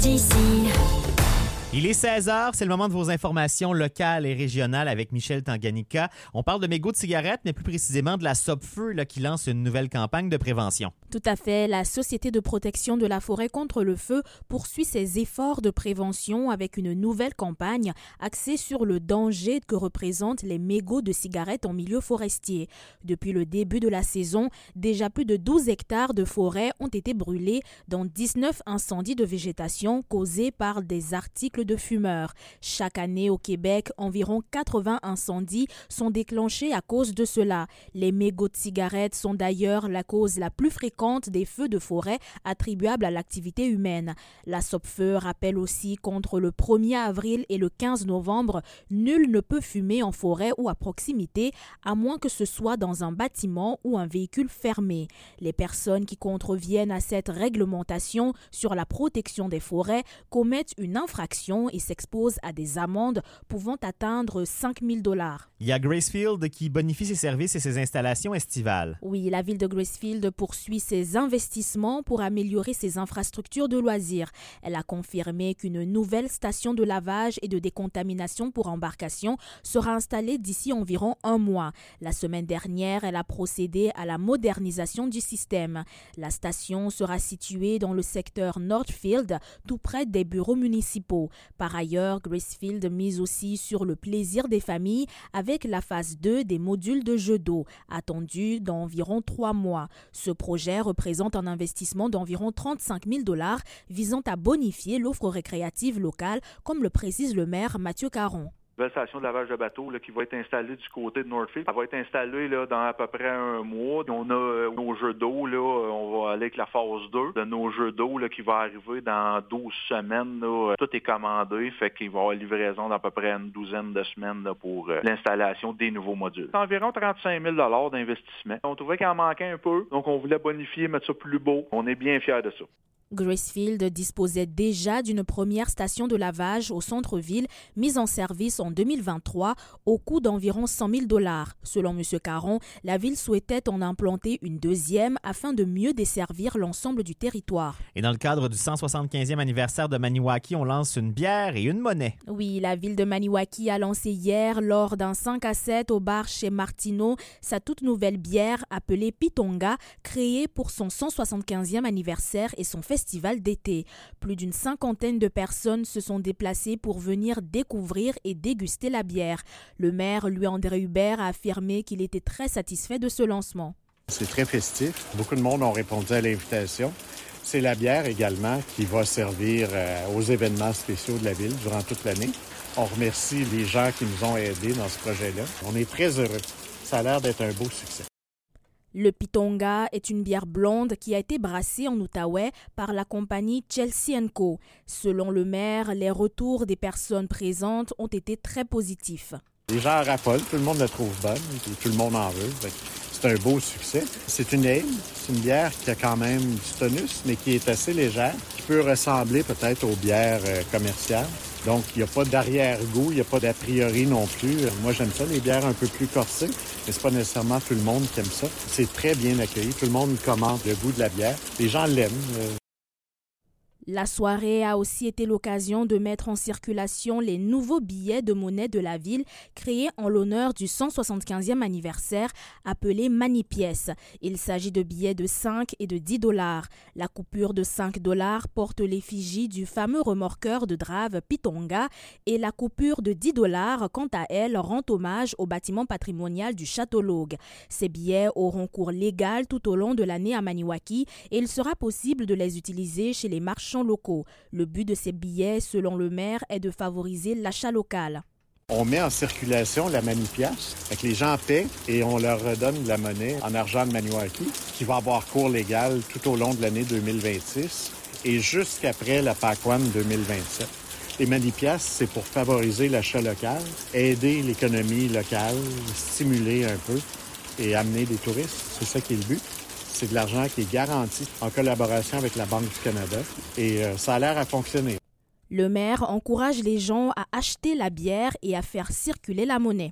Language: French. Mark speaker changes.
Speaker 1: d'ici.
Speaker 2: Il est 16h, c'est le moment de vos informations locales et régionales avec Michel Tanganyika. On parle de mégots de cigarettes, mais plus précisément de la Sopfeu qui lance une nouvelle campagne de prévention.
Speaker 3: Tout à fait. La Société de protection de la forêt contre le feu poursuit ses efforts de prévention avec une nouvelle campagne axée sur le danger que représentent les mégots de cigarettes en milieu forestier. Depuis le début de la saison, déjà plus de 12 hectares de forêt ont été brûlés dans 19 incendies de végétation causés par des articles de fumeurs. Chaque année au Québec, environ 80 incendies sont déclenchés à cause de cela. Les mégots de cigarettes sont d'ailleurs la cause la plus fréquente des feux de forêt attribuables à l'activité humaine. La Sopfeu rappelle aussi qu'entre le 1er avril et le 15 novembre, nul ne peut fumer en forêt ou à proximité, à moins que ce soit dans un bâtiment ou un véhicule fermé. Les personnes qui contreviennent à cette réglementation sur la protection des forêts commettent une infraction et s'exposent à des amendes pouvant atteindre 5 000 $.
Speaker 2: Il y a Gracefield qui bonifie ses services et ses installations estivales.
Speaker 3: Oui, la ville de Gracefield poursuit ses investissements pour améliorer ses infrastructures de loisirs. Elle a confirmé qu'une nouvelle station de lavage et de décontamination pour embarcations sera installée d'ici environ un mois. La semaine dernière, elle a procédé à la modernisation du système. La station sera située dans le secteur Northfield, tout près des bureaux municipaux. Par ailleurs, Gracefield mise aussi sur le plaisir des familles avec la phase 2 des modules de jeux d'eau, attendue dans environ 3 mois. Ce projet représente un investissement d'environ 35 000 $ visant à bonifier l'offre récréative locale, comme le précise le maire Mathieu Caron.
Speaker 4: Nouvelle station de lavage de bateau qui va être installée du côté de Northfield. Elle va être installée dans à peu près un mois. On a nos jeux d'eau, on va aller avec la phase 2 de nos jeux d'eau qui va arriver dans 12 semaines. Tout est commandé, fait qu'il va y avoir livraison d'à peu près une douzaine de semaines pour l'installation des nouveaux modules. C'est environ 35 000 $ d'investissement. On trouvait qu'il en manquait un peu, donc on voulait bonifier, mettre ça plus beau. On est bien fiers de ça.
Speaker 3: Gracefield disposait déjà d'une première station de lavage au centre-ville mise en service en 2023 au coût d'environ 100 000 $. Selon M. Caron, la ville souhaitait en implanter une deuxième afin de mieux desservir l'ensemble du territoire.
Speaker 2: Et dans le cadre du 175e anniversaire de Maniwaki, on lance une bière et une monnaie.
Speaker 3: Oui, la ville de Maniwaki a lancé hier, lors d'un 5 à 7 au bar chez Martineau, sa toute nouvelle bière appelée Pitonga, créée pour son 175e anniversaire et son festival d'été. Plus d'une cinquantaine de personnes se sont déplacées pour venir découvrir et déguster la bière. Le maire, Louis-André Hubert, a affirmé qu'il était très satisfait de ce lancement.
Speaker 5: C'est très festif. Beaucoup de monde ont répondu à l'invitation. C'est la bière également qui va servir aux événements spéciaux de la ville durant toute l'année. On remercie les gens qui nous ont aidés dans ce projet-là. On est très heureux. Ça a l'air d'être un beau succès.
Speaker 3: Le Pitonga est une bière blonde qui a été brassée en Outaouais par la compagnie Chelsea & Co. Selon le maire, les retours des personnes présentes ont été très positifs.
Speaker 5: Les gens raffolent, tout le monde la trouve bonne, et tout le monde en veut. C'est un beau succès. C'est une ale, c'est une bière qui a quand même du tonus, mais qui est assez légère, qui peut ressembler peut-être aux bières commerciales. Donc, il n'y a pas d'arrière-goût, il n'y a pas d'a priori non plus. Moi, j'aime ça, les bières un peu plus corsées, mais c'est pas nécessairement tout le monde qui aime ça. C'est très bien accueilli. Tout le monde commente le goût de la bière. Les gens l'aiment.
Speaker 3: La soirée a aussi été l'occasion de mettre en circulation les nouveaux billets de monnaie de la ville créés en l'honneur du 175e anniversaire appelés Manipièces. Il s'agit de billets de 5 et de 10 $. La coupure de 5 $ porte l'effigie du fameux remorqueur de drave Pitonga et la coupure de 10 $, quant à elle, rend hommage au bâtiment patrimonial du Château Logue. Ces billets auront cours légal tout au long de l'année à Maniwaki et il sera possible de les utiliser chez les marchands locaux. Le but de ces billets, selon le maire, est de favoriser l'achat local.
Speaker 5: On met en circulation la Manipièce, avec les gens paient et on leur redonne de la monnaie en argent de Maniwaki qui va avoir cours légal tout au long de l'année 2026 et jusqu'après la PAC-1 2027. Les Manipièces, c'est pour favoriser l'achat local, aider l'économie locale, stimuler un peu et amener des touristes. C'est ça qui est le but. C'est de l'argent qui est garanti en collaboration avec la Banque du Canada et ça a l'air à fonctionner.
Speaker 3: Le maire encourage les gens à acheter la bière et à faire circuler la monnaie.